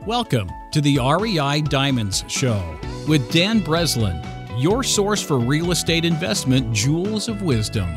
Welcome to the REI Diamonds Show with Dan Breslin, your source for real estate investment jewels of wisdom.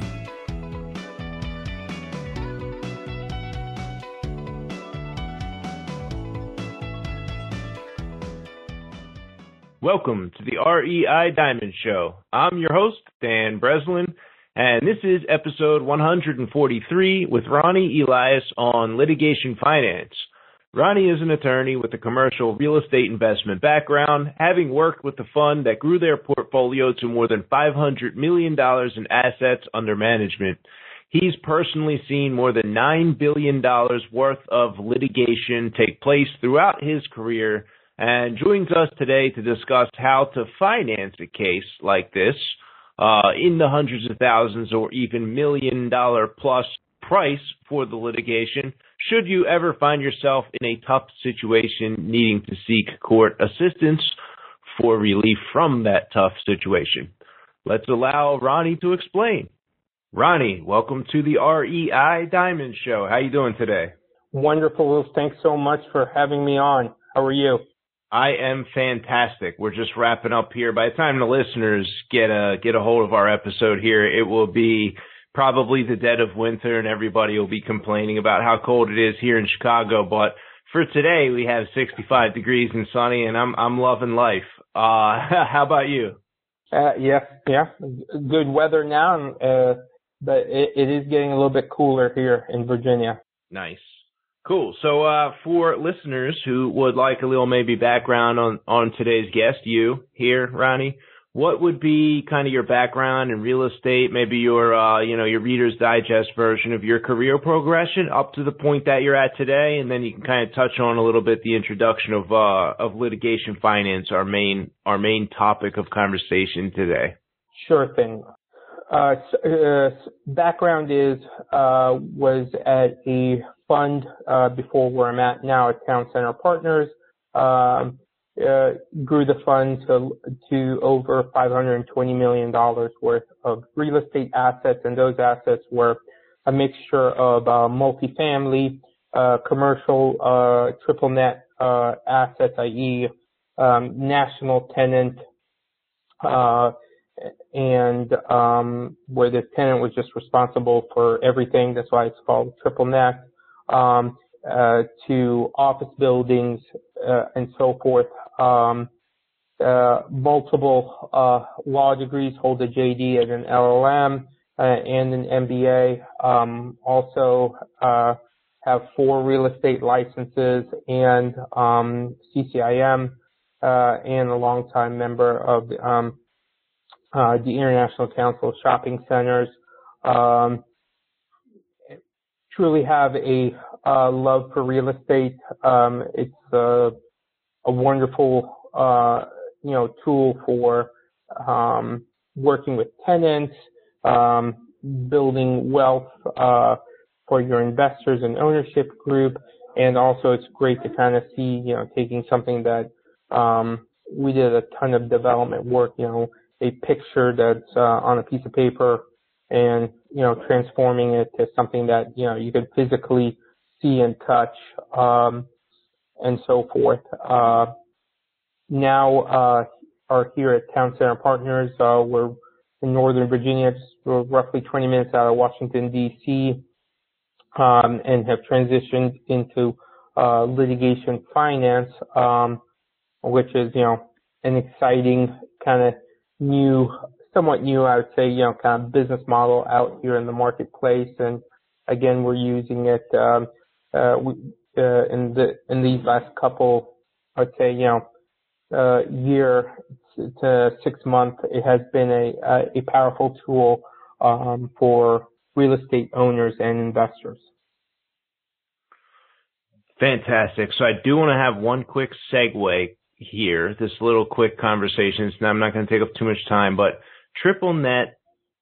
Welcome to the REI Diamond Show. I'm your host, Dan Breslin, and this is episode 143 with Ronnie Elias on litigation finance. Ronnie is an attorney with a commercial real estate investment background, having worked with the fund that grew their portfolio to more than $500 million in assets under management. He's personally seen more than $9 billion worth of litigation take place throughout his career, and joins us today to discuss how to finance a case like this in the hundreds of thousands or even $1 million plus price for the litigation, should you ever find yourself in a tough situation needing to seek court assistance for relief from that tough situation. Let's allow Ronnie to explain. Ronnie, welcome to the REI Diamond Show. How you doing today? Wonderful, Will. Thanks so much for having me on. How are you? I am fantastic. We're just wrapping up here. By the time the listeners get a hold of our episode here, it will be probably the dead of winter and everybody will be complaining about how cold it is here in Chicago. But for today, we have 65 degrees and sunny, and I'm loving life. How about you? Yeah. Good weather now, but it is getting a little bit cooler here in Virginia. Nice. Cool. So for listeners who would like a little maybe background on today's guest, you here, Ronnie, what would be kind of your background in real estate, maybe your your Reader's Digest version of your career progression up to the point that you're at today, and then you can kind of touch on a little bit the introduction of litigation finance, our main topic of conversation today. Sure thing. Background is was at a fund before where I'm at now at Town Center Partners. Grew the fund to over $520 million worth of real estate assets, and those assets were a mixture of multifamily, commercial, triple net assets, i.e. national tenant, and where the tenant was just responsible for everything. That's why it's called triple net. To office buildings and so forth. Multiple law degrees, hold a JD and an LLM and an MBA. Also have 4 real estate licenses and CCIM, and a longtime member of the International Council of Shopping Centers. Truly have a love for real estate. It's a wonderful tool for working with tenants, building wealth for your investors and ownership group, and also it's great to kind of see taking something that we did a ton of development work, a picture that's on a piece of paper, and transforming it to something that you could physically see and touch, and so forth. Now are here at Town Center Partners. We're in Northern Virginia, just roughly 20 minutes out of Washington D.C., and have transitioned into litigation finance, which is an exciting kind of somewhat new, I would say, kind of business model out here in the marketplace. And again, we're using it in these last couple, I'd say, year to 6 months. It has been a powerful tool for real estate owners and investors. Fantastic. So I do want to have one quick segue here, this little quick conversation. So I'm not going to take up too much time, but triple net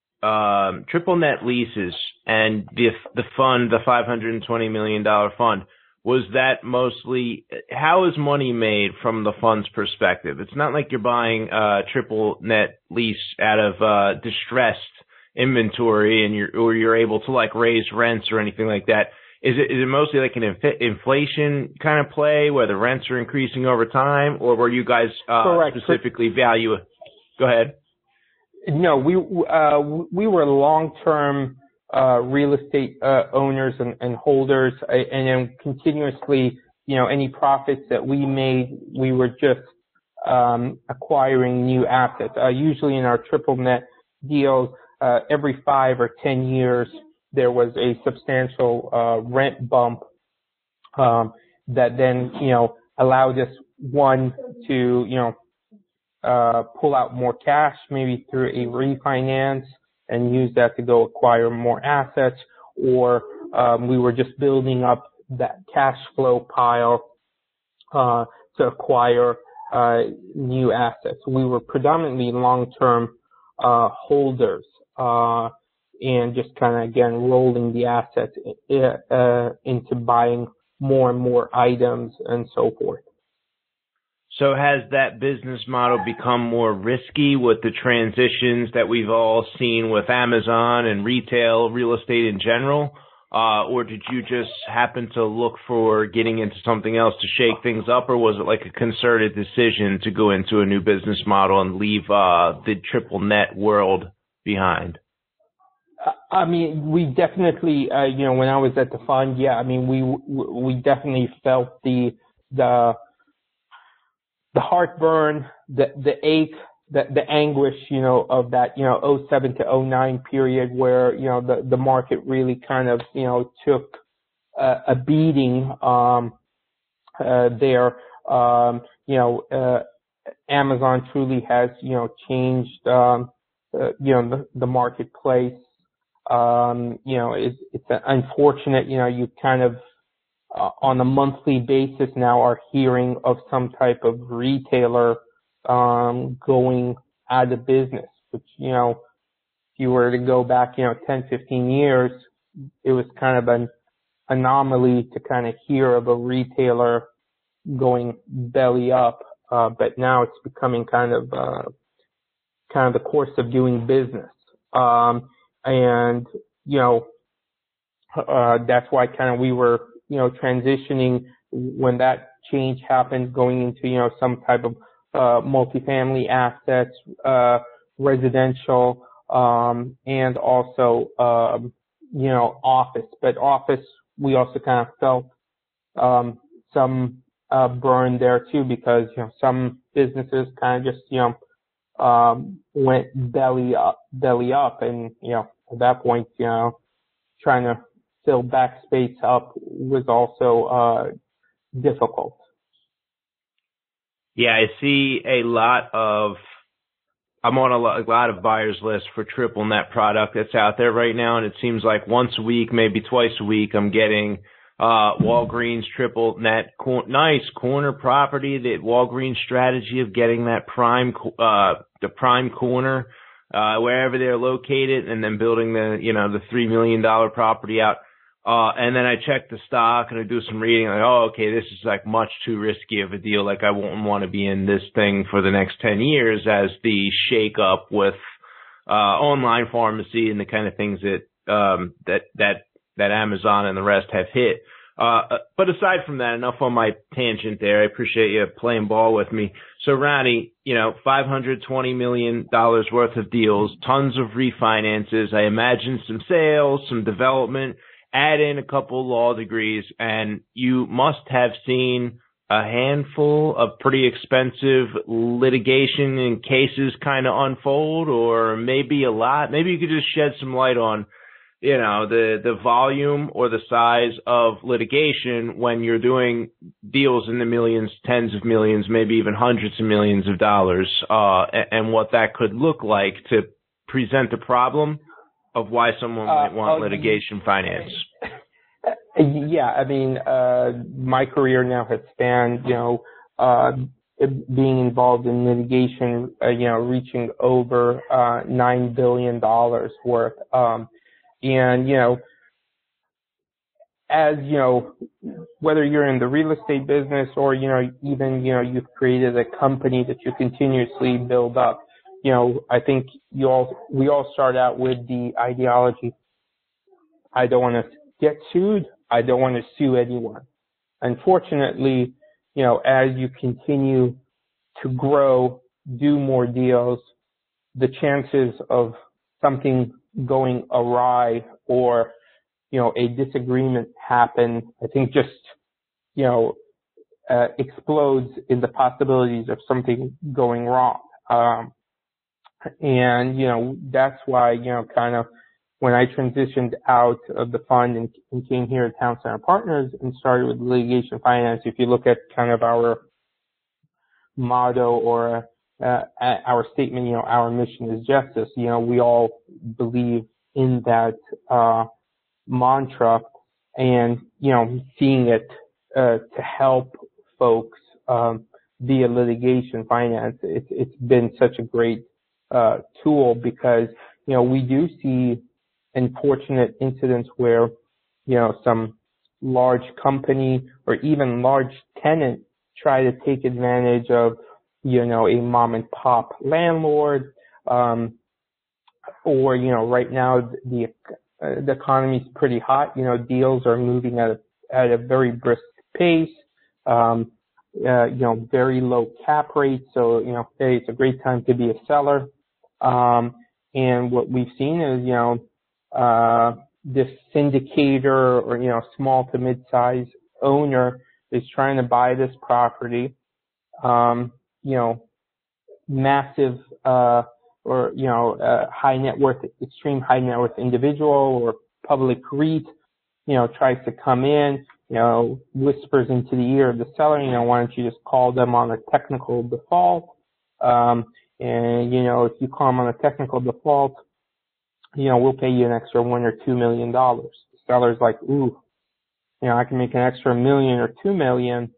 leases and the fund, the $520 million fund, was that mostly, how is money made from the fund's perspective? It's not like you're buying a triple net lease out of distressed inventory and you're able to like raise rents or anything like that. Is it mostly like an inflation kind of play where the rents are increasing over time, or were you guys specifically value? Go ahead. No, we were long-term real estate owners and holders, and then continuously, any profits that we made, we were just acquiring new assets. Usually in our triple net deals, every 5 or 10 years, there was a substantial rent bump that then, allowed us, one, to, pull out more cash, maybe through a refinance, and use that to go acquire more assets, or we were just building up that cash flow pile to acquire new assets. We were predominantly long-term holders, and just kind of, again, rolling the assets into buying more and more items and so forth. So has that business model become more risky with the transitions that we've all seen with Amazon and retail real estate in general? Or did you just happen to look for getting into something else to shake things up, or was it like a concerted decision to go into a new business model and leave the triple net world behind? I mean, we definitely, when I was at the fund, we definitely felt the heartburn, the ache, the anguish, of that, 07 to 09 period where, the market really kind of, took a beating, there. Amazon truly has, changed, the marketplace. It's unfortunate, you kind of, on a monthly basis now are hearing of some type of retailer going out of business, which, if you were to go back, 10, 15 years, it was kind of an anomaly to kind of hear of a retailer going belly up. But now it's becoming kind of the course of doing business. And, that's why kind of we were, transitioning when that change happened, going into, some type of multifamily assets, residential, and also, office. But office, we also kind of felt some burn there too, because, some businesses kind of just, went belly up, and, at that point, trying to fill back space up was also difficult. Yeah, I see I'm on a lot of buyers lists for triple net product that's out there right now, and it seems like once a week, maybe twice a week, I'm getting Walgreens triple net, nice corner property, the Walgreens strategy of getting that the prime corner, wherever they're located, and then building the $3 million property out. And then I check the stock and I do some reading, like, okay, this is like much too risky of a deal. Like, I won't want to be in this thing for the next 10 years as the shake up with online pharmacy and the kind of things that Amazon and the rest have hit. But aside from that, enough on my tangent there. I appreciate you playing ball with me. So, Ronnie, $520 million worth of deals, tons of refinances. I imagine some sales, some development, add in a couple law degrees, and you must have seen a handful of pretty expensive litigation and cases kind of unfold, or maybe a lot. Maybe you could just shed some light on the volume or the size of litigation when you're doing deals in the millions, tens of millions, maybe even hundreds of millions of dollars, and what that could look like to present a problem of why someone might want litigation finance. Yeah, I mean, my career now has spanned, being involved in litigation, reaching over $9 billion worth. And, as, whether you're in the real estate business or, even, you've created a company that you continuously build up, I think we all start out with the ideology, I don't want to get sued, I don't want to sue anyone. Unfortunately, as you continue to grow, do more deals, the chances of something going awry or, a disagreement happen, I think just, explodes in the possibilities of something going wrong. And that's why, kind of when I transitioned out of the fund and came here at Town Center Partners and started with litigation finance, if you look at kind of our motto or our statement, our mission is justice, we all believe in that mantra, and, seeing it to help folks via litigation finance, it's been such a great tool because, we do see unfortunate incidents where, some large company or even large tenant try to take advantage of, a mom and pop landlord, or, right now the economy is pretty hot, deals are moving at a very brisk pace, very low cap rates. So, hey, it's a great time to be a seller. And what we've seen is, this syndicator or, small to mid-size owner is trying to buy this property, massive, or, high net worth, extreme high net worth individual or public REIT, tries to come in, whispers into the ear of the seller, why don't you just call them on a technical default? And, if you call them on a technical default, we'll pay you an extra $1 or $2 million. The seller's like, ooh, I can make an extra $1 million or $2 million,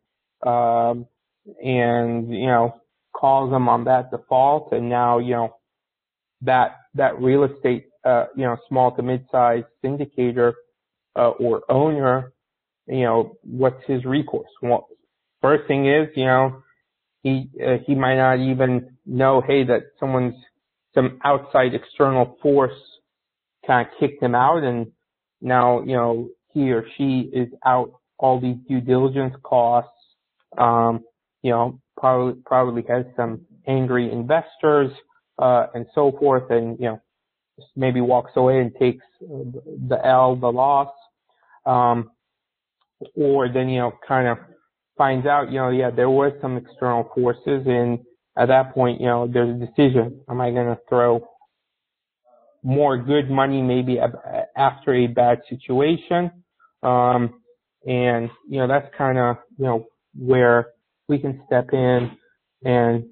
and, calls them on that default. And now, that real estate, small to mid-sized syndicator, or owner, what's his recourse? Well, first thing is, he might not even know, hey, that some outside external force kind of kicked him out, and now, he or she is out all these due diligence costs, probably has some angry investors, and so forth, and, just maybe walks away and takes the loss. Or then, kind of finds out, there was some external forces, and at that point, there's a decision. Am I going to throw more good money maybe after a bad situation? And, that's kind of, where we can step in and,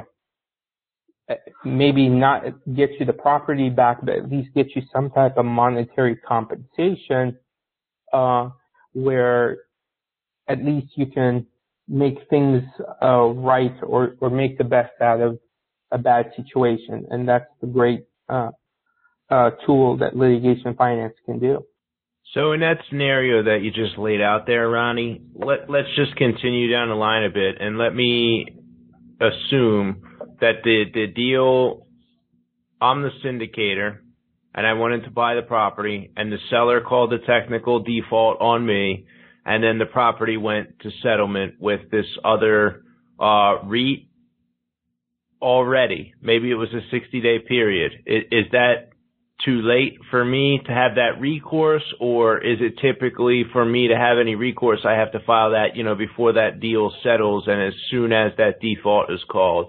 maybe not get you the property back, but at least get you some type of monetary compensation, where at least you can make things right or make the best out of a bad situation. And that's the great tool that litigation finance can do. So in that scenario that you just laid out there, Ronnie, let's just continue down the line a bit, and let me assume that the deal, I'm the syndicator, and I wanted to buy the property, and the seller called a technical default on me, and then the property went to settlement with this other REIT already. Maybe it was a 60-day period. Is that too late for me to have that recourse, or is it typically for me to have any recourse, I have to file that, before that deal settles and as soon as that default is called?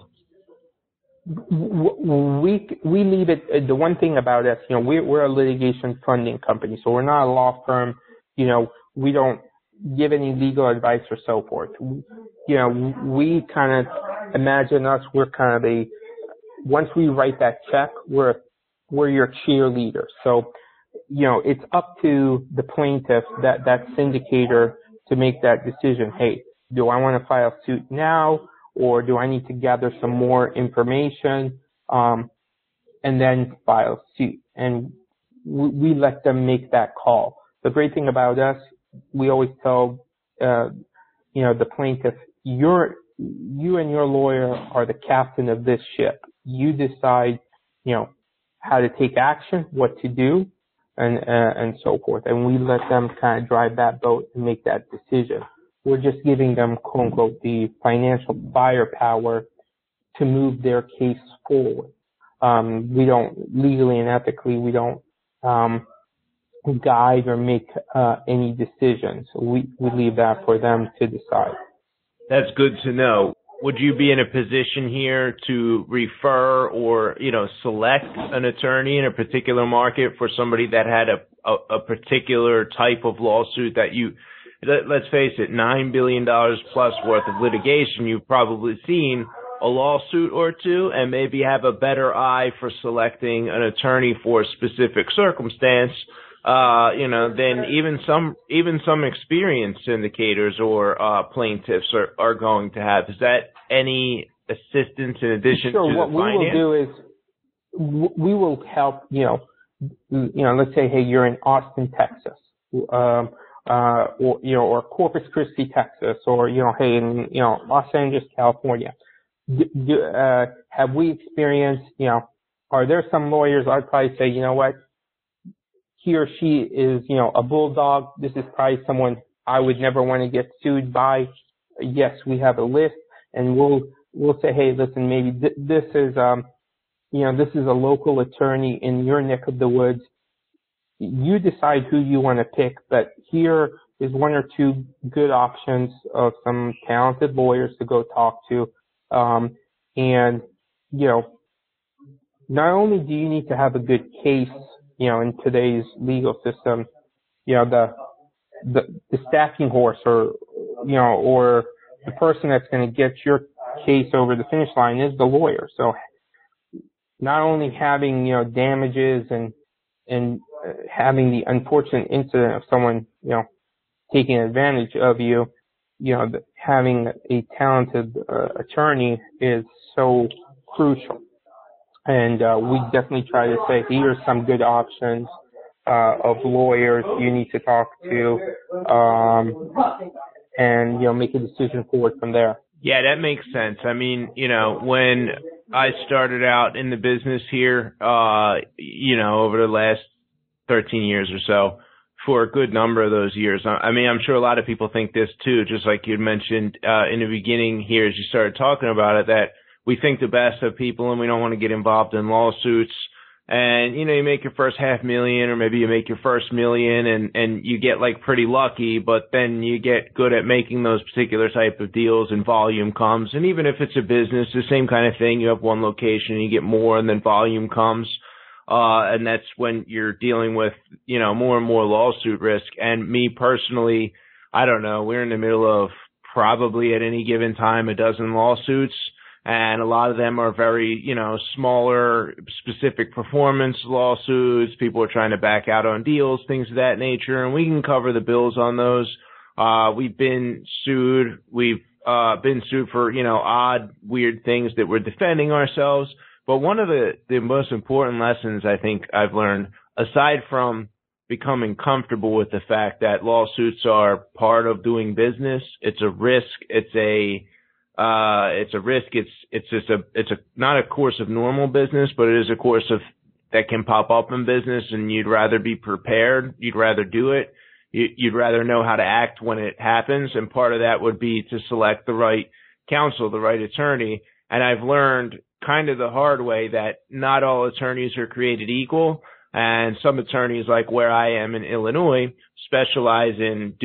We leave it. The one thing about us, we're a litigation funding company, so we're not a law firm. We don't give any legal advice or so forth. We kind of imagine us. We're kind of once we write that check, we're your cheerleader. So, it's up to the plaintiff, that syndicator, to make that decision. Hey, do I want to file suit now, or do I need to gather some more information, and then file suit? And we let them make that call. The great thing about us, we always tell, the plaintiff, you and your lawyer are the captain of this ship. You decide, how to take action, what to do. and so forth. And we let them kind of drive that boat and make that decision. We're just giving them, quote unquote, the financial firepower to move their case forward. We don't, legally and ethically, we don't guide or make any decisions. We leave that for them to decide. That's good to know. Would you be in a position here to refer or, select an attorney in a particular market for somebody that had a particular type of lawsuit that let's face it, $9 billion plus worth of litigation? You've probably seen a lawsuit or two and maybe have a better eye for selecting an attorney for a specific circumstance, than even some experienced syndicators or plaintiffs are going to have. Is that any assistance in addition to the finance? What we will do is we will help, let's say, hey, you're in Austin, Texas, or Corpus Christi, Texas, or, hey, in, Los Angeles, California. Have we experienced, are there some lawyers I'd probably say, you know what, he or she is, a bulldog. This is probably someone I would never want to get sued by. Yes, we have a list, and we'll say, hey, listen, maybe this is, this is a local attorney in your neck of the woods. You decide who you want to pick, but here is one or two good options of some talented lawyers to go talk to. And, not only do you need to have a good case, in today's legal system, the stacking horse or the person that's going to get your case over the finish line is the lawyer. So not only having, damages and having the unfortunate incident of someone, taking advantage of you, having a talented attorney is so crucial. And we definitely try to say, here's some good options of lawyers you need to talk to, and make a decision forward from there. Yeah, that makes sense. I mean, when I started out in the business here, over the last 13 years or so, for a good number of those years. I mean, I'm sure a lot of people think this too, just like you'd mentioned in the beginning here as you started talking about it, that we think the best of people and we don't want to get involved in lawsuits. And, you make your first $500,000 or maybe you make your first $1 million and you get like pretty lucky, but then you get good at making those particular type of deals and volume comes. And even if it's a business, the same kind of thing, you have one location and you get more and then volume comes. And that's when you're dealing with, more and more lawsuit risk. And me personally, I don't know, we're in the middle of probably at any given time a dozen lawsuits. And a lot of them are very, smaller, specific performance lawsuits. People are trying to back out on deals, things of that nature, and we can cover the bills on those. We've been sued. We've been sued for, odd, weird things that we're defending ourselves. But one of the most important lessons I think I've learned, aside from becoming comfortable with the fact that lawsuits are part of doing business, it's a risk. It's a risk. It's not a course of normal business, but it is a course of that can pop up in business, and you'd rather be prepared. You'd rather do it. You'd rather know how to act when it happens. And part of that would be to select the right counsel, the right attorney. And I've learned kind of the hard way that not all attorneys are created equal. And some attorneys, like where I am in Illinois, specialize in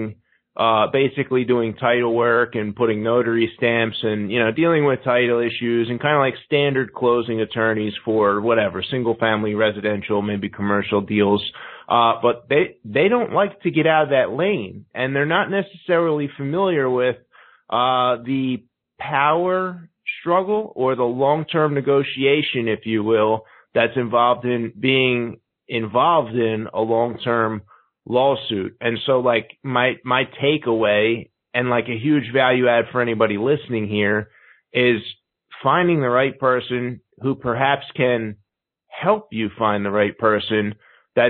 basically doing title work and putting notary stamps and, dealing with title issues and kind of like standard closing attorneys for whatever, single family, residential, maybe commercial deals. But they don't like to get out of that lane, and they're not necessarily familiar with, the power struggle or the long-term negotiation, if you will, that's involved in being involved in a long-term lawsuit. And so like my takeaway and like a huge value add for anybody listening here is finding the right person who perhaps can help you find the right person that's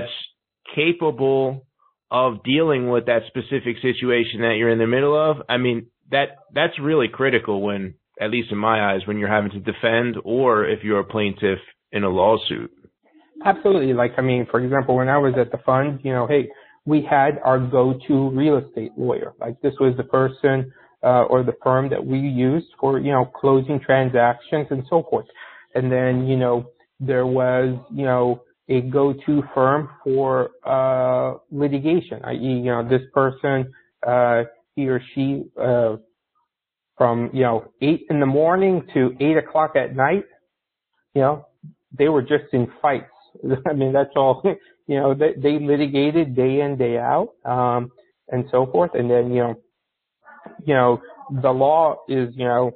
capable of dealing with that specific situation that you're in the middle of. I mean, that's really critical when, at least in my eyes, when you're having to defend or if you're a plaintiff in a lawsuit. Absolutely. Like, I mean, for example, when I was at the fund, hey, we had our go-to real estate lawyer. Like, this was the person or the firm that we used for, closing transactions and so forth. And then, there was, a go-to firm for litigation, i.e., this person, he or she, from, 8 in the morning to 8 o'clock at night, they were just in fights. I mean, that's all, they litigated day in, day out, and so forth. And then, the law is,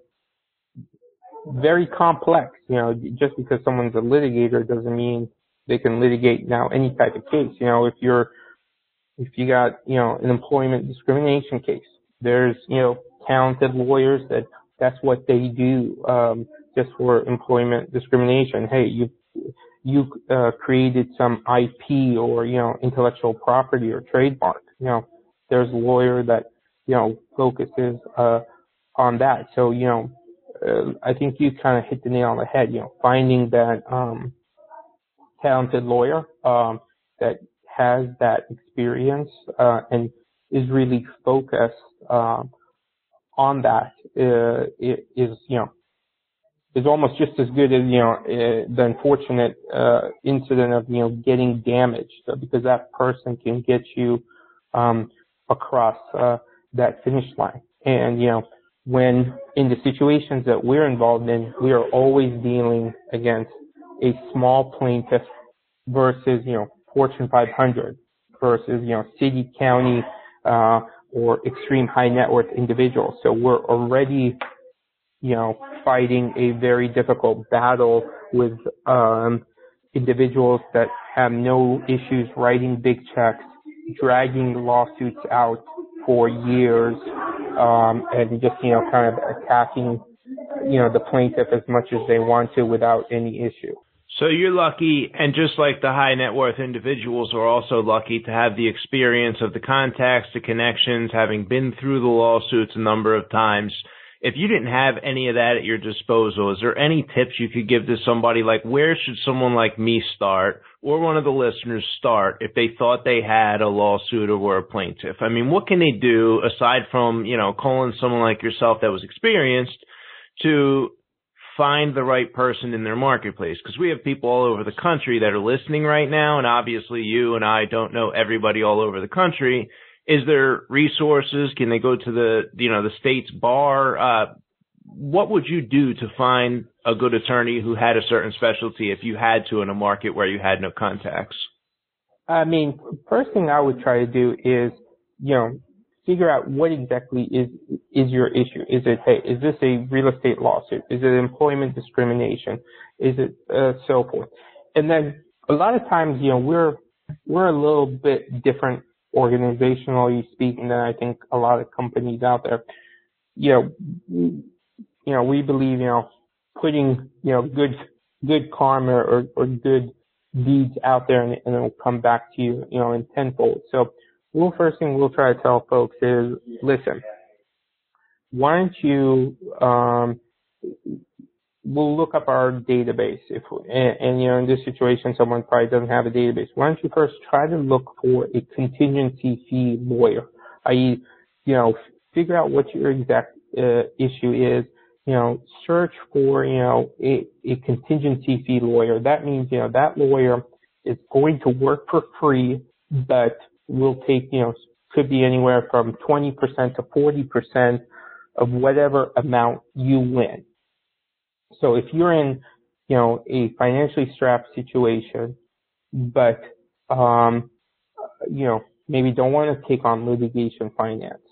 very complex. Just because someone's a litigator doesn't mean they can litigate now any type of case. If you got, an employment discrimination case, there's, talented lawyers that's what they do, just for employment discrimination. Hey, you created some IP or, intellectual property or trademark. There's a lawyer that, focuses, on that. So, I think you kind of hit the nail on the head, finding that, talented lawyer, that has that experience, and is really focused, on that, is almost just as good as, the unfortunate, incident of, getting damaged, because that person can get you, across, that finish line. And, when in the situations that we're involved in, we are always dealing against a small plaintiff versus, Fortune 500 versus, city, county, or extreme high net worth individuals. So we're already, fighting a very difficult battle with, individuals that have no issues writing big checks, dragging lawsuits out for years, and just, kind of attacking, the plaintiff as much as they want to without any issue. So you're lucky, and just like the high net worth individuals are also lucky to have the experience of the contacts, the connections, having been through the lawsuits a number of times. If you didn't have any of that at your disposal, is there any tips you could give to somebody? Like, where should someone like me start, or one of the listeners start, if they thought they had a lawsuit or were a plaintiff? I mean, what can they do aside from, calling someone like yourself that was experienced to find the right person in their marketplace? Because we have people all over the country that are listening right now, and obviously you and I don't know everybody all over the country. Is there resources? Can they go to the state's bar? What would you do to find a good attorney who had a certain specialty if you had to in a market where you had no contacts? I mean, first thing I would try to do is, figure out what exactly is your issue. Is it, hey, is this a real estate lawsuit? Is it employment discrimination? Is it so forth? And then a lot of times, we're a little bit different organizationally speaking than I think a lot of companies out there. We believe, putting, good karma or good deeds out there, and it'll come back to you, in tenfold. So, first thing we'll try to tell folks is, listen, why don't you, we'll look up our database and in this situation, someone probably doesn't have a database. Why don't you first try to look for a contingency fee lawyer, i.e., figure out what your exact, issue is, search for, a contingency fee lawyer. That means, that lawyer is going to work for free, but will take, could be anywhere from 20% to 40% of whatever amount you win. So if you're in, a financially strapped situation, but, maybe don't want to take on litigation finance,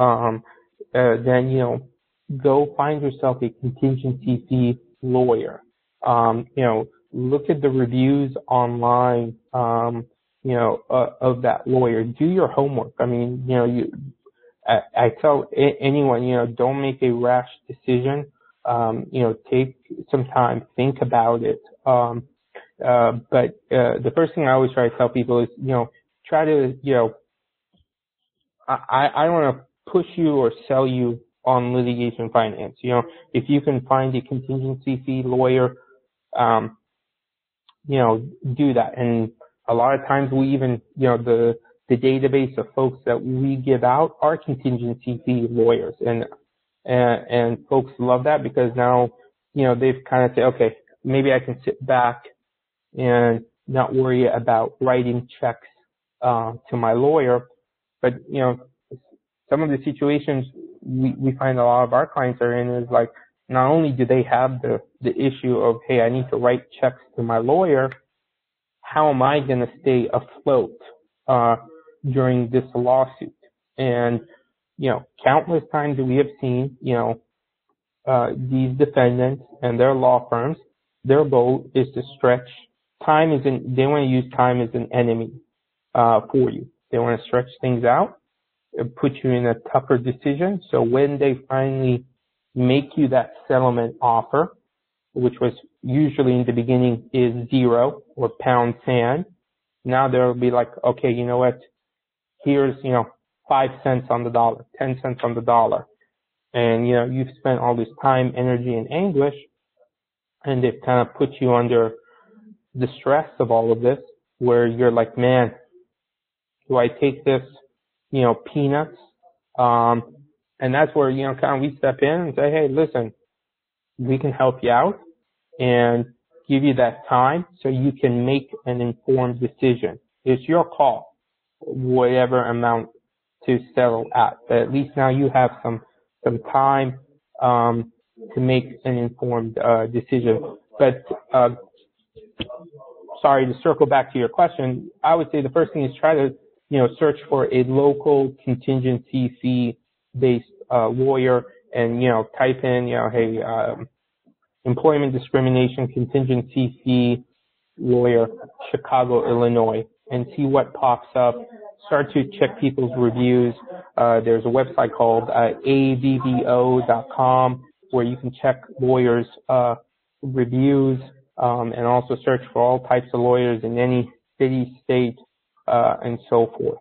then, go find yourself a contingency fee lawyer. Look at the reviews online, of that lawyer. Do your homework. I mean, I tell anyone, don't make a rash decision. Take some time, think about it. But the first thing I always try to tell people is, try to, I don't want to push you or sell you on litigation finance. If you can find a contingency fee lawyer, do that. And a lot of times we even, the database of folks that we give out are contingency fee lawyers, and folks love that because now, they've kind of said, okay, maybe I can sit back and not worry about writing checks to my lawyer. But, some of the situations we find a lot of our clients are in is like, not only do they have the issue of, hey, I need to write checks to my lawyer, how am I going to stay afloat during this lawsuit? And, countless times we have seen, these defendants and their law firms, their goal is to stretch time. They want to use time as an enemy for you. They want to stretch things out, put you in a tougher decision. So when they finally make you that settlement offer, which was usually in the beginning is $0 or pound sand, now they'll be like, okay, you know what? Here's, 5 cents on the dollar, 10 cents on the dollar. And, you've spent all this time, energy, and anguish, and they've kind of put you under the stress of all of this, where you're like, man, do I take this, peanuts? And that's where, kind of we step in and say, hey, listen, we can help you out and give you that time so you can make an informed decision. It's your call, whatever amount to settle at. But at least now you have some time to make an informed decision. But sorry, to circle back to your question, I would say the first thing is try to search for a local contingency fee based lawyer, and type in hey, employment discrimination contingency fee lawyer, Chicago, Illinois, and see what pops up. Start to check people's reviews. There's a website called avvo.com where you can check lawyers' reviews, and also search for all types of lawyers in any city, state, and so forth.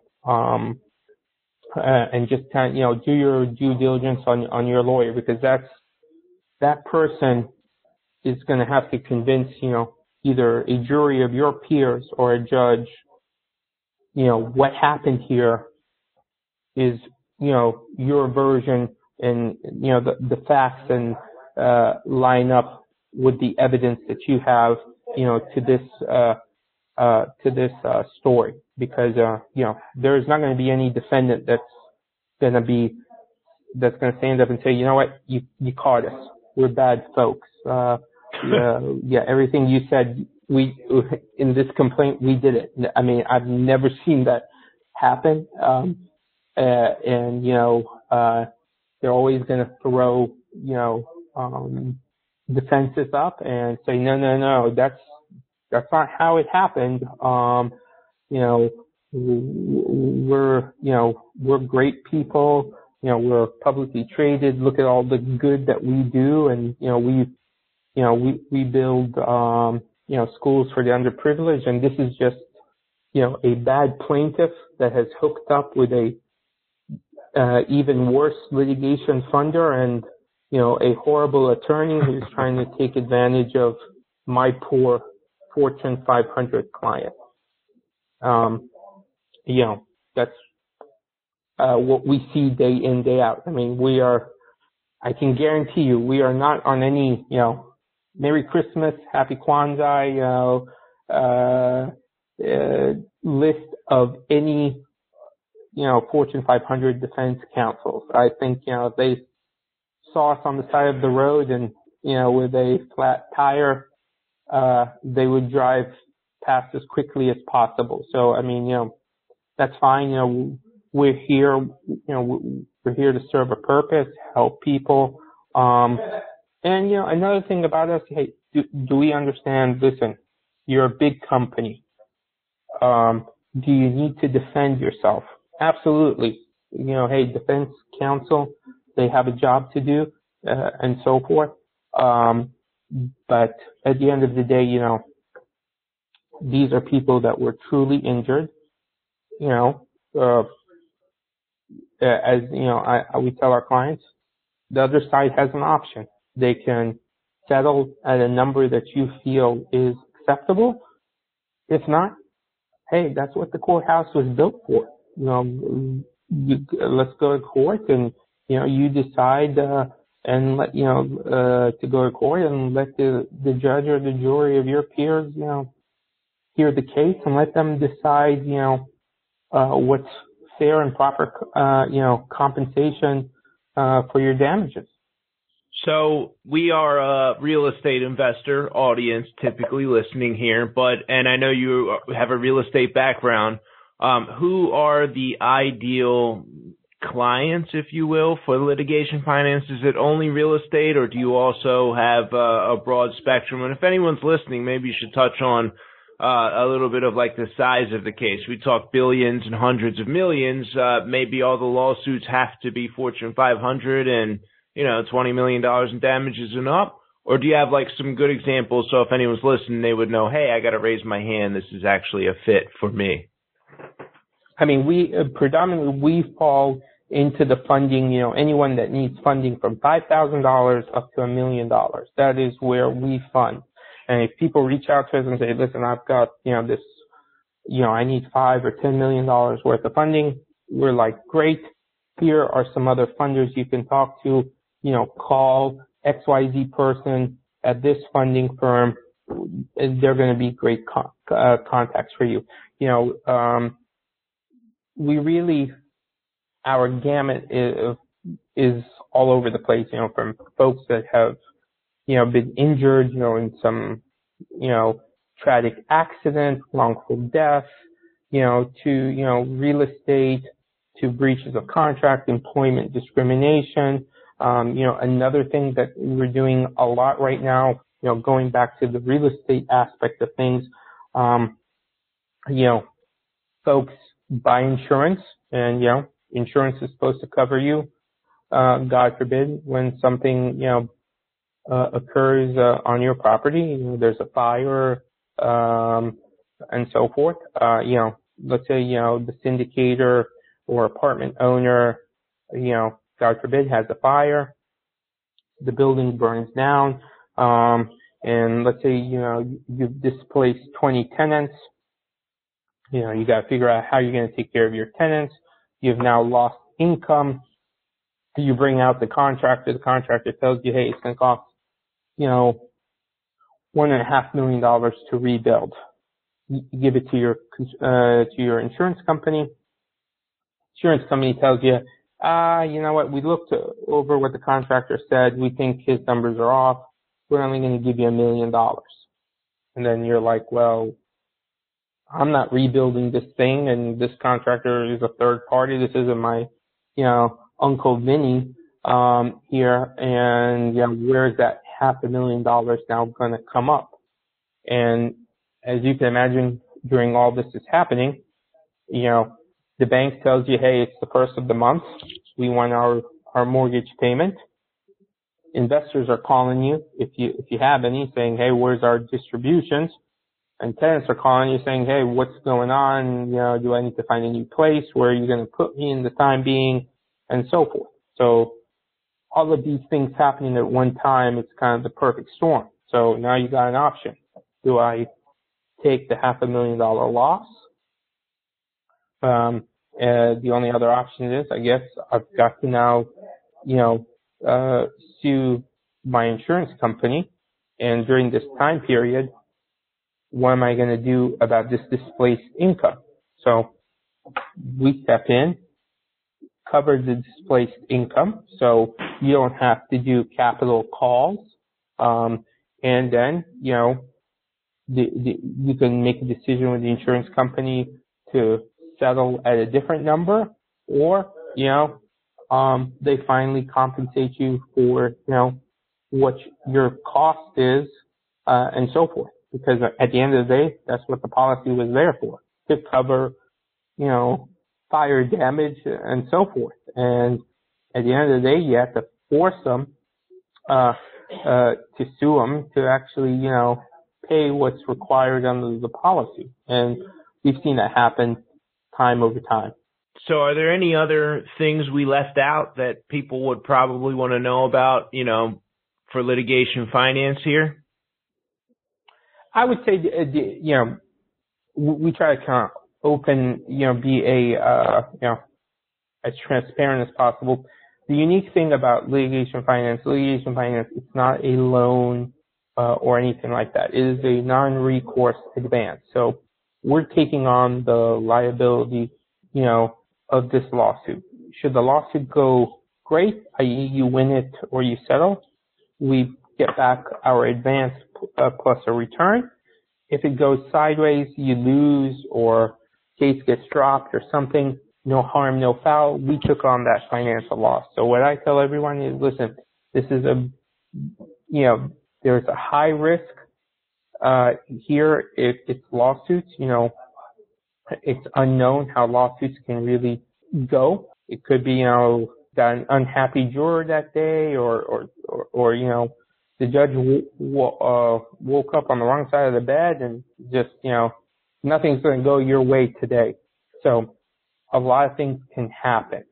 And just kind of, do your due diligence on your lawyer, because that person is going to have to convince, either a jury of your peers or a judge, what happened here is, your version, and, the facts and, line up with the evidence that you have, to this story, because, there's not going to be any defendant that's going to stand up and say, you know what, you caught us. We're bad folks. Everything you said, in this complaint, we did it. I mean, I've never seen that happen. And, they're always going to throw, defenses up and say, no, that's not how it happened. We're great people. We're publicly traded. Look at all the good that we do. And, we build, schools for the underprivileged. And this is just, a bad plaintiff that has hooked up with a, even worse litigation funder, and, a horrible attorney who's trying to take advantage of my poor Fortune 500 client. That's what we see day in, day out. I mean, I can guarantee you, we are not on any, Merry Christmas, Happy Kwanzaa, list of any, Fortune 500 defense counsels. I think, if they saw us on the side of the road and, with a flat tire, they would drive past as quickly as possible. So, I mean, that's fine. We're here, we're here to serve a purpose, help people. And, another thing about us, hey, do we understand, listen, you're a big company. Do you need to defend yourself? Absolutely. Hey, defense counsel, they have a job to do, and so forth. But at the end of the day, these are people that were truly injured. As we tell our clients, the other side has an option. They can settle at a number that you feel is acceptable, If not, hey, that's what the courthouse was built for. Let's go to court and, you decide, and let, to go to court and let the judge or the jury of your peers, hear the case and let them decide, what's fair and proper, compensation, for your damages. So we are a real estate investor audience typically listening here, and I know you have a real estate background. Who are the ideal clients, if you will, for litigation finance? Is it only real estate, or do you also have a broad spectrum? And if anyone's listening, maybe you should touch on a little bit of like the size of the case. We talk billions and hundreds of millions. Maybe all the lawsuits have to be Fortune 500 and $20 million in damages and up? Or do you have like some good examples so if anyone's listening, they would know, hey, I got to raise my hand. This is actually a fit for me. I mean, we fall into the funding, anyone that needs funding from $5,000 up to $1 million. That is where we fund. And if people reach out to us and say, listen, I've got, this, I need $5 or $10 million worth of funding, we're like, great. Here are some other funders you can talk to. Call XYZ person at this funding firm. They're going to be great contacts for you. We really, our gamut is all over the place, from folks that have, been injured, in some, tragic accident, wrongful death, to, real estate, to breaches of contract, employment discrimination. Another thing that we're doing a lot right now, going back to the real estate aspect of things, folks buy insurance and, insurance is supposed to cover you. God forbid when something, occurs, on your property, there's a fire, and so forth. Let's say, the syndicator or apartment owner, God forbid, has a fire, the building burns down, and let's say, you've displaced 20 tenants, you got to figure out how you're going to take care of your tenants. You've now lost income. You bring out the contractor tells you, hey, it's going to cost, $1.5 million to rebuild. You give it to your insurance company. Insurance company tells you, you know what, we looked over what the contractor said. We think his numbers are off. We're only going to give you $1 million. And then you're like, well, I'm not rebuilding this thing, and this contractor is a third party. This isn't my, Uncle Vinny, here. And, where's that $500,000 now going to come up? And as you can imagine, during all this is happening, the bank tells you, hey, it's the first of the month. We want our mortgage payment. Investors are calling you, if you have any, saying, hey, where's our distributions? And tenants are calling you saying, hey, what's going on? Do I need to find a new place? Where are you going to put me in the time being? And so forth. So all of these things happening at one time, it's kind of the perfect storm. So now you got an option. Do I take the $500,000 loss? The only other option is, I guess, I've got to now, sue my insurance company. And during this time period, what am I going to do about this displaced income? So we step in, cover the displaced income, so you don't have to do capital calls. And then, you can make a decision with the insurance company to settle at a different number, or, they finally compensate you for, what your cost is, and so forth. Because at the end of the day, that's what the policy was there for, to cover, fire damage and so forth. And at the end of the day, you have to force them, to sue them to actually, pay what's required under the policy. And we've seen that happen time over time. So are there any other things we left out that people would probably want to know about, for litigation finance here? I would say, we try to kind of open, be as transparent as possible. The unique thing about litigation finance, it's not a loan or anything like that. It is a non-recourse advance. So we're taking on the liability, of this lawsuit. Should the lawsuit go great, i.e. you win it or you settle, we get back our advance plus a return. If it goes sideways, you lose or case gets dropped or something, no harm, no foul, we took on that financial loss. So what I tell everyone is, listen, this is there's a high risk here if it's lawsuits, it's unknown how lawsuits can really go. It could be, got an unhappy juror that day or the judge woke up on the wrong side of the bed and just, nothing's going to go your way today. So a lot of things can happen.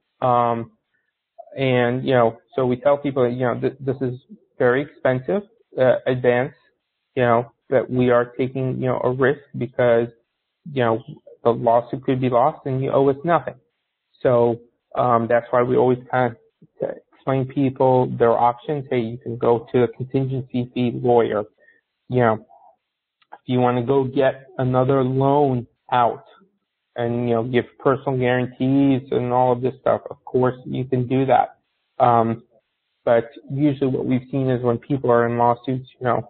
So we tell people, this is very expensive, advance, that we are taking, a risk because, the lawsuit could be lost and you owe us nothing. So, that's why we always kind of explain people their options. Hey, you can go to a contingency fee lawyer. If you want to go get another loan out and, give personal guarantees and all of this stuff, of course you can do that. But usually what we've seen is when people are in lawsuits,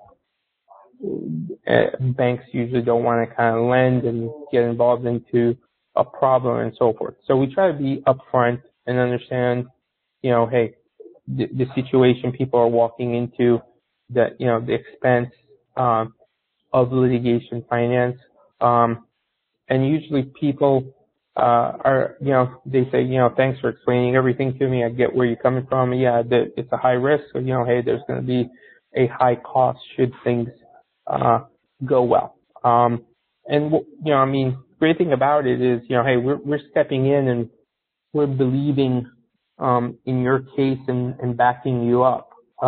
banks usually don't want to kind of lend and get involved into a problem and so forth. So we try to be upfront and understand, hey, the situation people are walking into, that, the expense, of litigation finance. And usually people, are, they say, thanks for explaining everything to me. I get where you're coming from. Yeah, it's a high risk. So, hey, there's going to be a high cost should things, go well. Great thing about it is, hey, we're stepping in and we're believing, in your case and backing you up.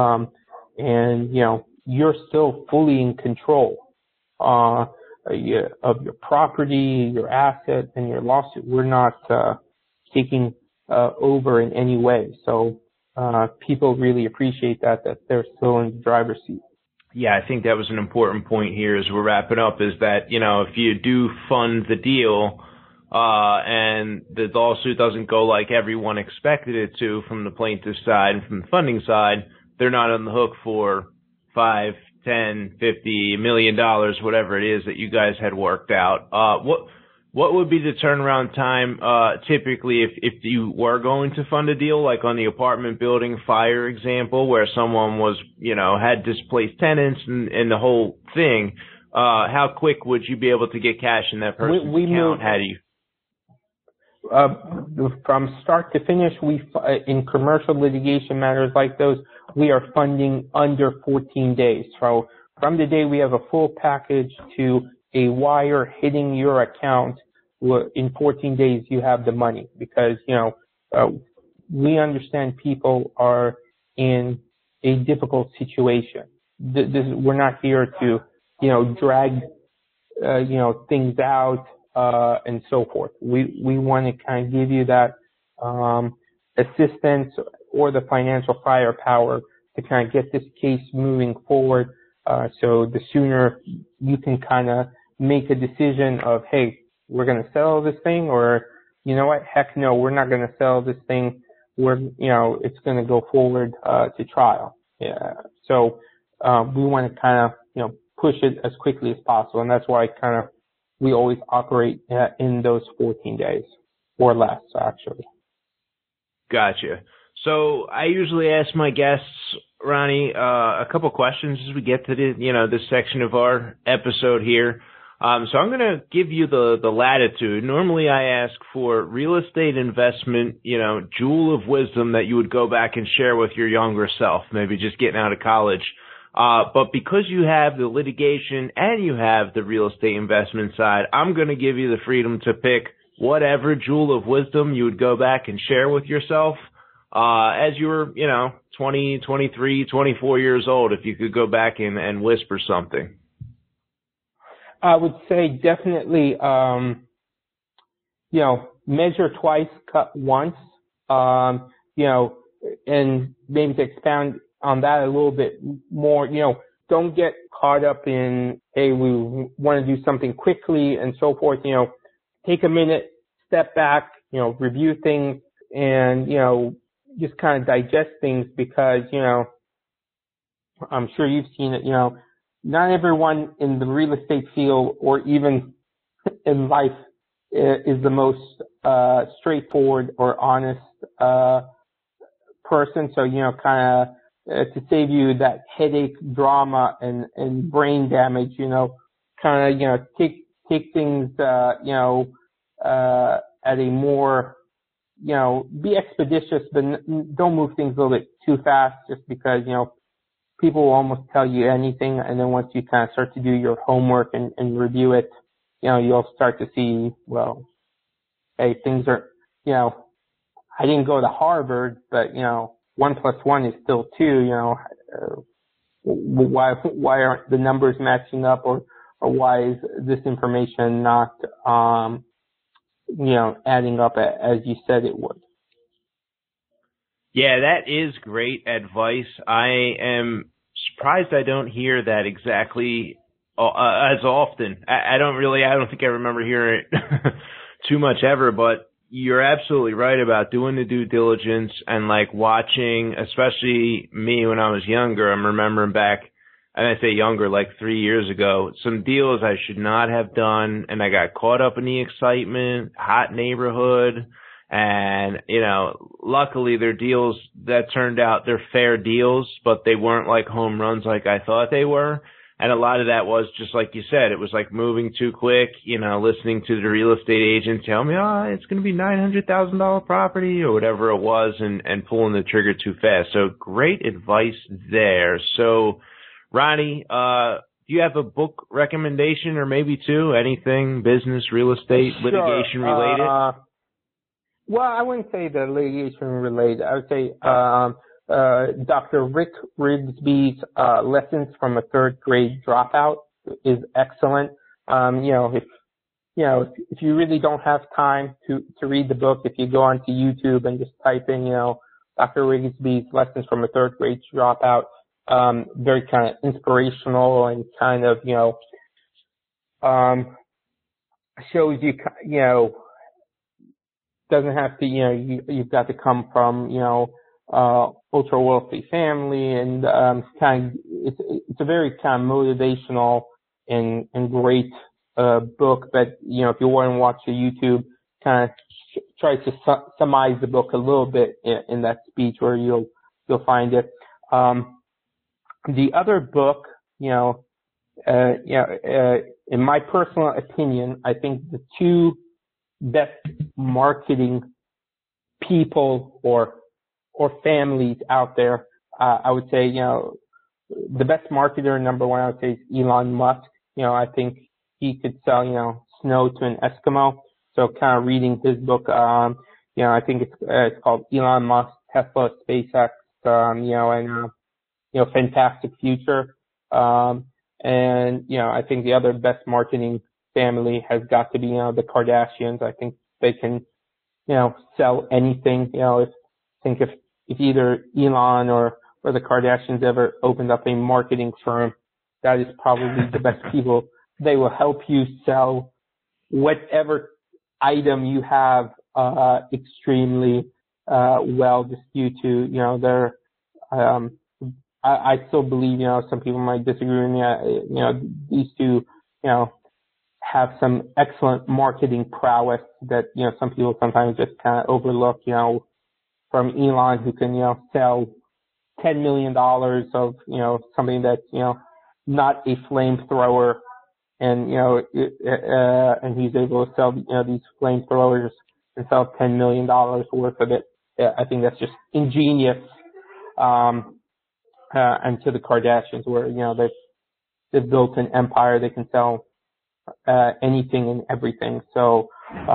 You're still fully in control, of your property, your asset, and your lawsuit. We're not, taking, over in any way. So, people really appreciate that they're still in the driver's seat. Yeah, I think that was an important point here as we're wrapping up, is that, if you do fund the deal, and the lawsuit doesn't go like everyone expected it to from the plaintiff's side and from the funding side, they're not on the hook for $5, $10, $50, $1 million, whatever it is that you guys had worked out. What would be the turnaround time, typically if you were going to fund a deal, like on the apartment building fire example, where someone was, had displaced tenants and the whole thing, how quick would you be able to get cash in that person's account? How do you? From start to finish, in commercial litigation matters like those, we are funding under 14 days. So from the day we have a full package to a wire hitting your account, in 14 days you have the money, because, we understand people are in a difficult situation. We're not here to, drag, things out, and so forth. We want to kind of give you that, assistance or the financial firepower to kind of get this case moving forward. So the sooner you can kind of make a decision of, hey, we're going to settle this thing, or, you know what, heck no, we're not going to settle this thing. It's going to go forward, to trial. Yeah. So, we want to kind of, push it as quickly as possible. And that's why we always operate in those 14 days or less, actually. Gotcha. So I usually ask my guests, Ronnie, a couple questions as we get to this section of our episode here. So I'm going to give you the latitude. Normally I ask for real estate investment, jewel of wisdom that you would go back and share with your younger self, maybe just getting out of college. But because you have the litigation and you have the real estate investment side, I'm going to give you the freedom to pick whatever jewel of wisdom you would go back and share with yourself, as you were, 20, 23, 24 years old, if you could go back and whisper something. I would say definitely, measure twice, cut once, and maybe to expound on that a little bit more, don't get caught up in, hey, we want to do something quickly and so forth, take a minute, step back, review things and, just kind of digest things because, I'm sure you've seen it, not everyone in the real estate field or even in life is the most straightforward or honest person. So, kind of to save you that headache, drama, and brain damage, kind of, take things, at a more, be expeditious, but don't move things a little bit too fast just because, people will almost tell you anything. And then once you kind of start to do your homework and review it, you'll start to see, well, hey, things are, I didn't go to Harvard, but, 1 + 1 is still 2, why aren't the numbers matching up or why is this information not, adding up as you said it would? Yeah, that is great advice. I am surprised I don't hear that exactly as often. I don't think I remember hearing it too much ever, but you're absolutely right about doing the due diligence and like watching, especially me when I was younger. I'm remembering back, and I say younger, like 3 years ago, some deals I should not have done, and I got caught up in the excitement, hot neighborhood, and, luckily they're deals that turned out they're fair deals, but they weren't like home runs like I thought they were. And a lot of that was just like you said, it was like moving too quick, listening to the real estate agent tell me, it's going to be $900,000 property or whatever it was and pulling the trigger too fast. So great advice there. So Ronnie, do you have a book recommendation or maybe two, anything business, real estate, litigation related? Well, I wouldn't say the litigation related. I would say Dr. Rick Rigsby's Lessons from a Third Grade Dropout is excellent. If you really don't have time to read the book, if you go onto YouTube and just type in, Dr. Rigsby's Lessons from a Third Grade Dropout, very kind of inspirational and kind of, shows you, doesn't have to, you've got to come from, ultra wealthy family and, kind of, it's a very kind of motivational and great, book. But, if you want to watch the YouTube, kind of try to summarize the book a little bit in that speech where you'll find it. The other book, in my personal opinion, I think the two best marketing people or families out there, I would say, the best marketer, number one, I would say is Elon Musk. I think he could sell, snow to an Eskimo. So kind of reading his book, I think it's called Elon Musk, Tesla, SpaceX, Fantastic Future. And, I think the other best marketing family has got to be, the Kardashians. I think they can, sell anything. If either Elon or the Kardashians ever opened up a marketing firm, that is probably the best people. They will help you sell whatever item you have, extremely, well, just due to, their, I still believe, some people might disagree with me. These two, have some excellent marketing prowess that, some people sometimes just kind of overlook, from Elon who can, sell $10 million of, something that's, not a flamethrower and, and he's able to sell, these flamethrowers and sell $10 million worth of it. I think that's just ingenious. And to the Kardashians where, they've built an empire, they can sell, anything and everything. So,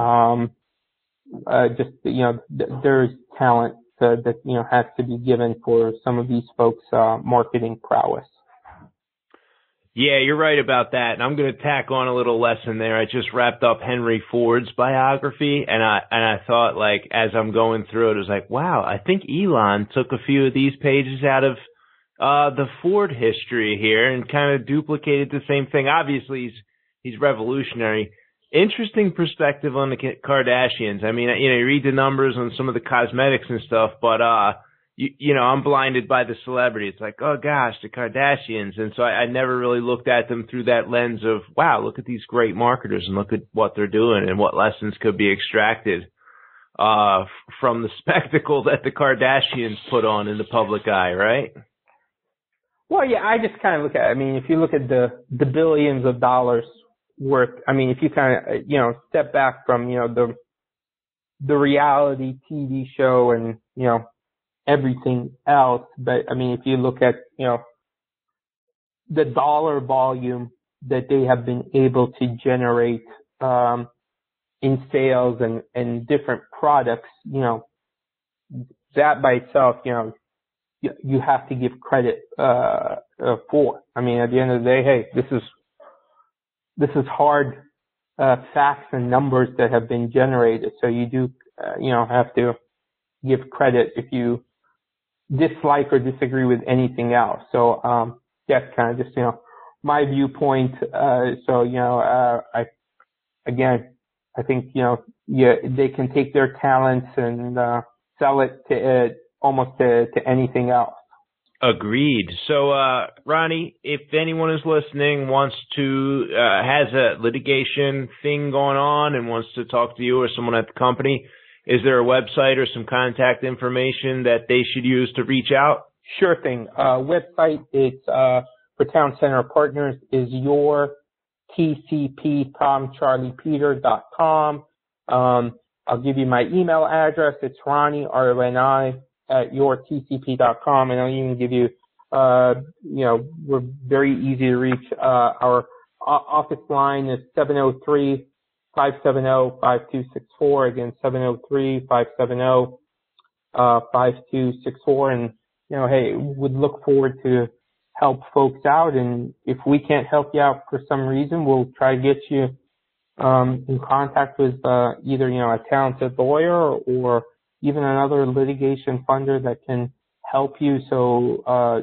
just, there's talent that, has to be given for some of these folks, marketing prowess. Yeah, you're right about that. And I'm going to tack on a little lesson there. I just wrapped up Henry Ford's biography, and I thought, like, as I'm going through it, I was like, wow, I think Elon took a few of these pages out of the Ford history here and kind of duplicated the same thing. Obviously, he's revolutionary. Interesting perspective on the Kardashians. I mean, you read the numbers on some of the cosmetics and stuff, but I'm blinded by the celebrity. It's like, oh gosh, the Kardashians. And so I never really looked at them through that lens of, wow, look at these great marketers and look at what they're doing and what lessons could be extracted from the spectacle that the Kardashians put on in the public eye, right? Well, yeah, I just kind of look at it. I mean, if you look at the billions of dollars worth, I mean, if you kind of, step back from, the reality TV show and, everything else. But I mean, if you look at, the dollar volume that they have been able to generate, in sales and different products, that by itself, you have to give credit, for. I mean, at the end of the day, hey, this is hard, facts and numbers that have been generated. So you do, have to give credit if you dislike or disagree with anything else. So, that's kind of just, my viewpoint. I think, they can take their talents and, sell it to, almost to anything else. Agreed. So, Ronnie, if anyone is listening, wants to, has a litigation thing going on and wants to talk to you or someone at the company, is there a website or some contact information that they should use to reach out? Sure thing. Website, it's, for Town Center Partners is yourtcptomcharliepeter.com. I'll give you my email address. It's Ronnie, RONI, at yourtcp.com. And I'll even give you, we're very easy to reach. Our office line is 703-570-5264. Again, 703-570-5264. And, hey, would look forward to help folks out. And if we can't help you out for some reason, we'll try to get you in contact with either, a talented lawyer or even another litigation funder that can help you so,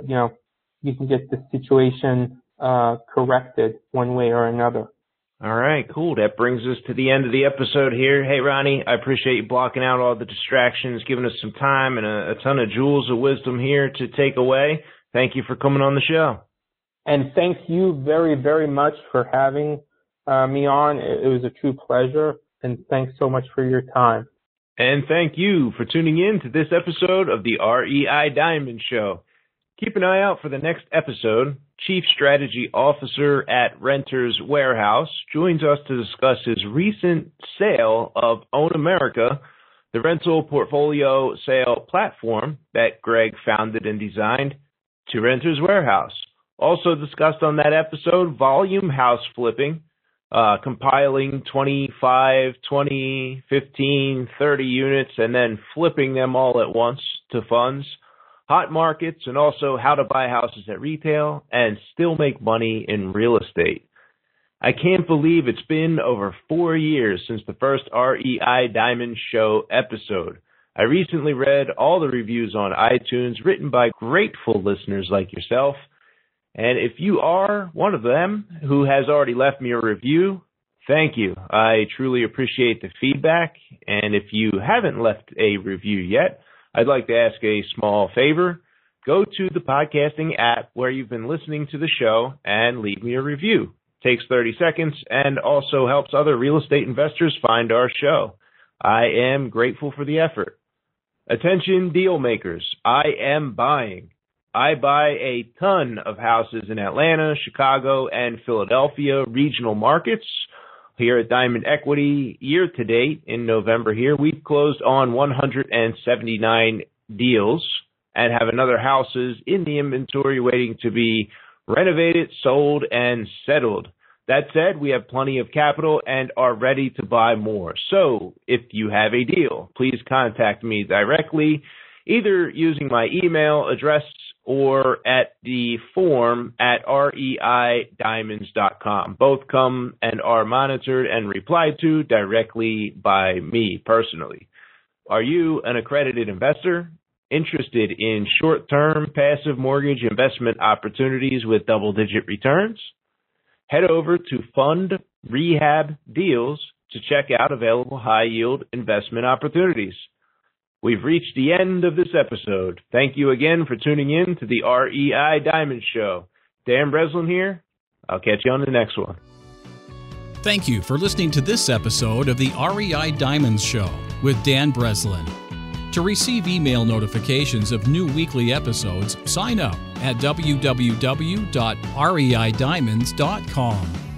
you can get the situation corrected one way or another. All right, cool. That brings us to the end of the episode here. Hey, Ronnie, I appreciate you blocking out all the distractions, giving us some time and a ton of jewels of wisdom here to take away. Thank you for coming on the show. And thank you very, very much for having me on. It was a true pleasure, and thanks so much for your time. And thank you for tuning in to this episode of the REI Diamond Show. Keep an eye out for the next episode. Chief Strategy Officer at Renters Warehouse joins us to discuss his recent sale of Own America, the rental portfolio sale platform that Greg founded and designed, to Renters Warehouse. Also discussed on that episode, volume house flipping, compiling 25, 20, 15, 30 units and then flipping them all at once to funds, hot markets, and also how to buy houses at retail and still make money in real estate. I can't believe it's been over 4 years since the first REI Diamond Show episode. I recently read all the reviews on iTunes written by grateful listeners like yourself. And if you are one of them who has already left me a review, thank you. I truly appreciate the feedback. And if you haven't left a review yet, I'd like to ask a small favor. Go to the podcasting app where you've been listening to the show and leave me a review. It takes 30 seconds and also helps other real estate investors find our show. I am grateful for the effort. Attention deal makers, I am buying. I buy a ton of houses in Atlanta, Chicago, and Philadelphia regional markets. Here at Diamond Equity, year to date in November here, we've closed on 179 deals and have another houses in the inventory waiting to be renovated, sold, and settled. That said, we have plenty of capital and are ready to buy more. So if you have a deal, please contact me directly, either using my email address or at the form at reidiamonds.com. Both come and are monitored and replied to directly by me personally. Are you an accredited investor interested in short-term passive mortgage investment opportunities with double-digit returns? Head over to Fund Rehab Deals to check out available high-yield investment opportunities. We've reached the end of this episode. Thank you again for tuning in to the REI Diamond Show. Dan Breslin here. I'll catch you on the next one. Thank you for listening to this episode of the REI Diamonds Show with Dan Breslin. To receive email notifications of new weekly episodes, sign up at www.reidiamonds.com.